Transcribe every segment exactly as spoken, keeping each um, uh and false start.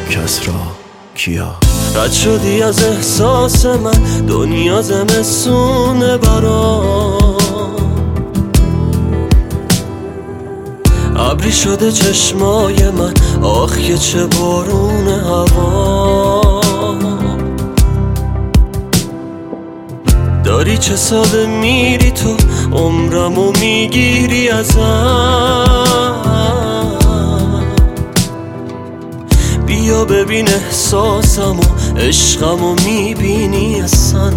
کس را کیا. رد شدی از احساس من، دنیا زمستونه برام. ابری شده چشمای من، آخ که چه بارون هوا. داری چه ساده میری تو، عمرمو میگیری ازم. بیا ببین احساسمو، عشقمو میبینی اصلا.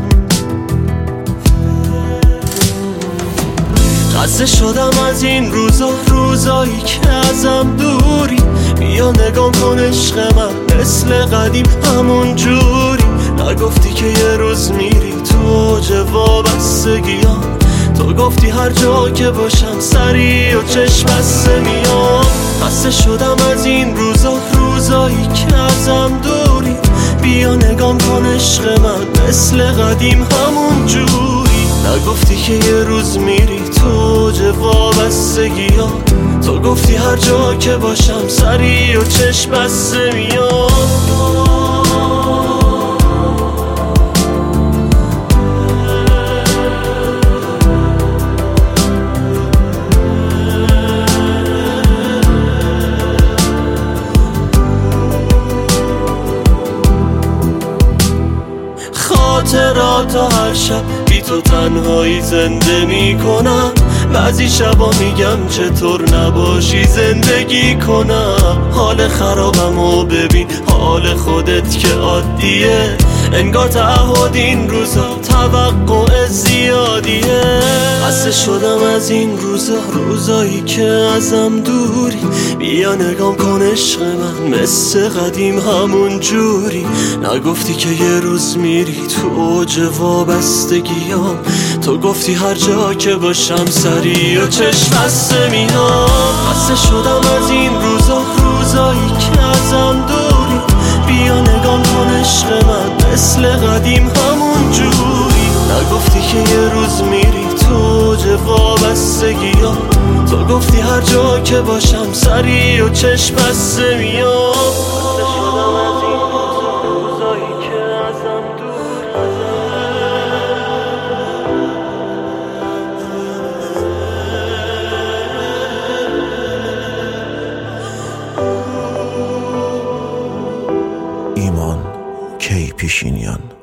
خسته شدم از این روزا، روزایی که ازم دوری. بیا نگام کن عشق من، مثل قدیم همون جوری. نگفتی که یه روز میری تو اوج وابستگیام. تو گفتی هر جا که باشم سری و چشم بسته میام. خسته شدم از این روزا، روزایی که ازم دوری. بیا نگام کن عشق من، مثل قدیم همون جوری. نگفتی که یه روز میری تو اوج وابستگیام. تو گفتی هر جا که باشم سری و چشم بسته میام. خاطرات هر شب بی تو تنهایی زنده میکنم. بعضی شبا میگم چطور نباشی زندگی کنم. حال خرابمو ببین، حال خودت که عادیه. انگار تعهد این روزا توقع زیادیه. خسته شدم از این روزا، روزایی که ازم دوری. بیا نگام کن عشق من، مثل قدیم همون جوری. نگفتی که یه روز میری تو اوج وابستگیام. تو گفتی هر جا که باشم سری و چشم بسته میام. خسته شدم از این روزا، روزایی که ازم دوری. بیا نگام کن عشق من، مثل قدیم همون جوری. نگفتی که یه روز میری تو اوج وابستگیام. تو گفتی هر جا که باشم سری و چشم بسته میام. خسته شدم از این روزا، روزایی که ازم ایمان کی پیشینیان.